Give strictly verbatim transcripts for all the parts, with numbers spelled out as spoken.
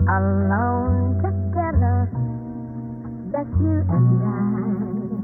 alone together, just you and I.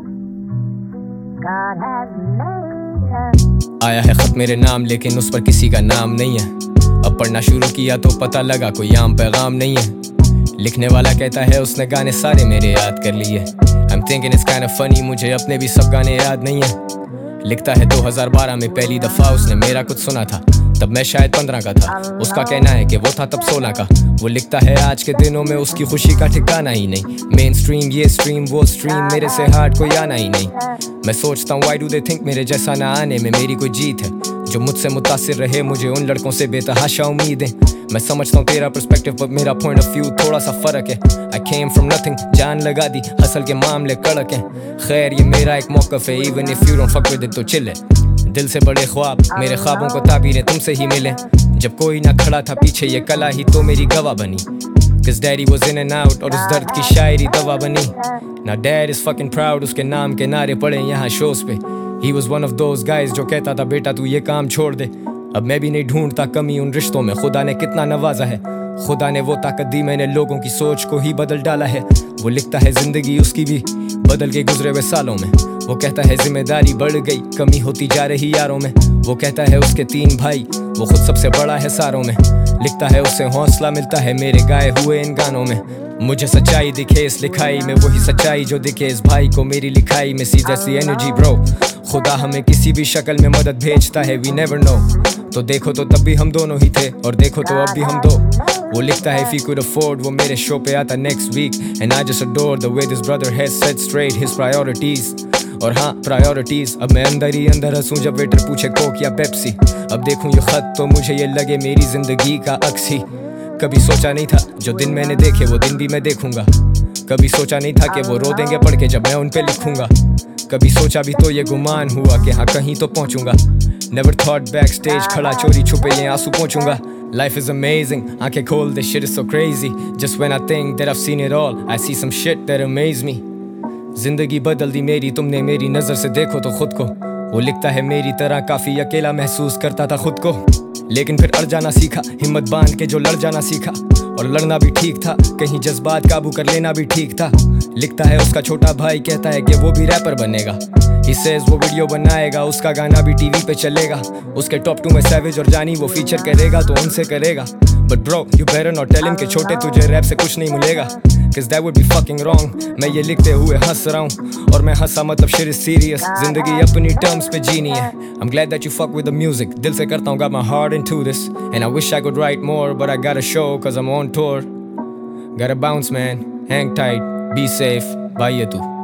God has made us. आया है खत मेरे नाम लेकिन उस पर किसी का नाम नहीं है। अब पढ़ना शुरू किया तो पता लगा कोई आम पैगाम नहीं है। लिखने वाला कहता है उसने गाने सारे मेरे याद कर लिए। I'm thinking it's kind of funny, मुझे अपने भी सब गाने याद नहीं है। लिखता है दो हज़ार बारह में पहली दफा उसने मेरा कुछ सुना था, तब मैं शायद पंद्रह का था। उसका कहना है कि वो था तब सोलह का। वो लिखता है आज के दिनों में उसकी खुशी का ठिकाना ही नहीं। मेन स्ट्रीम ये स्ट्रीम वो स्ट्रीम, मेरे से हार्ड कोई आना ही नहीं। मैं सोचता हूँ why do they think मेरे जैसा ना आने में मेरी कोई जीत है। जो मुझसे मुतासिर रहे मुझे उन लड़कों से बेतहाशा उम्मीदें। मैं समझता हूँ तेरा पर्सपेक्टिव पर मेरा पॉइंट ऑफ व्यू थोड़ा सा फर्क है। I came from nothing, जान लगा दी, हसल के मामले कड़क हैं। खैर ये मेरा एक मौकफ है, even if you don't fuck with it तो चिल है। दिल से बड़े ख्वाब मेरे ख्वाबों को ताबीरें तुमसे ही मिले। जब कोई ना खड़ा था पीछे ये कला ही तो मेरी गवाह बनी। Cause daddy was in and out और उस दर्द की शायरी दवा बनी। Now dad is fucking proud, उसके नाम के नारे पड़े यहाँ शोज पे। He was one of those guys जो कहता था बेटा तू ये काम छोड़ दे। अब मैं भी नहीं ढूंढता कमी उन रिश्तों में, खुदा ने कितना नवाजा है। खुदा ने वो ताकत दी, मैंने लोगों की सोच को ही बदल डाला है। वो लिखता है जिंदगी उसकी भी बदल के गुजरे हुए सालों में। वो कहता है जिम्मेदारी बढ़ गई, कमी होती जा रही यारों में। वो कहता है उसके तीन भाई, वो खुद सबसे बड़ा है सारों में। लिखता है उससे हौसला मिलता है मेरे गाए हुए इन गानों में। मुझे सच्चाई दिखे इस लिखाई में, वही सच्चाई जो दिखे इस भाई को मेरी लिखाई में। सी जैसी एनर्जी ब्रो, खुदा हमें किसी भी शक्ल में मदद भेजता है, वी नेवर नो। तो देखो तो तब भी हम दोनों ही थे और देखो तो अब भी हम दो। वो लिखता है if he could afford, वो मेरे शो पे आता next week and I just adore the way this brother has set straight his priorities। और हाँ प्रायोरिटीज, अब मैं अंदर ही अंदर हंसूं जब वेटर पूछे कोक या पेप्सी। अब देखूं ये खत तो मुझे ये लगे मेरी जिंदगी का अक्स ही। कभी सोचा नहीं था जो दिन मैंने देखे वो दिन भी मैं देखूंगा। कभी सोचा नहीं था कि वो रो देंगे पढ़ के जब मैं उन पे लिखूंगा। कभी सोचा भी तो ये गुमान हुआ कि हाँ कहीं तो पहुंचूंगा। Never thought backstage खड़ा चोरी छुपे ये आंसू पहुंचूंगा। Life is amazing, आंखें खोल this shit is so crazy। Just when I think that I've seen it all, I see some shit that amaze me। जिंदगी बदल दी मेरी तुमने मेरी नजर से देखो तो खुद को। वो लिखता है मेरी तरह काफी अकेला महसूस करता था खुद को, लेकिन फिर अड़ जाना सीखा, हिम्मत बांध के जो लड़ जाना सीखा। और लड़ना भी ठीक था, कहीं जज्बात काबू कर लेना भी ठीक था। लिखता है उसका छोटा भाई कहता है कि वो भी रैपर बनेगा। He says वो वीडियो बनाएगा, उसका गाना भी टीवी पे चलेगा। उसके टॉप टू में सैवेज और जानी वो फीचर करेगा तो उनसे करेगा। But bro you better not tell him कि छोटे तुझे रैप से कुछ नहीं मिलेगा, cause that would be fucking wrong। मैं ये लिखते हुए हंस रहा हूँ और मैं हंसा मतलब shit is serious। जिंदगी अपनी टर्म्स पे जीनी है। I'm glad that you fuck with the music, दिल से करता हूँ got my heart into this and I wish I could write more but I gotta show cause I'm on tour। Gotta bounce man, hang tight, be safe, bye ये तू।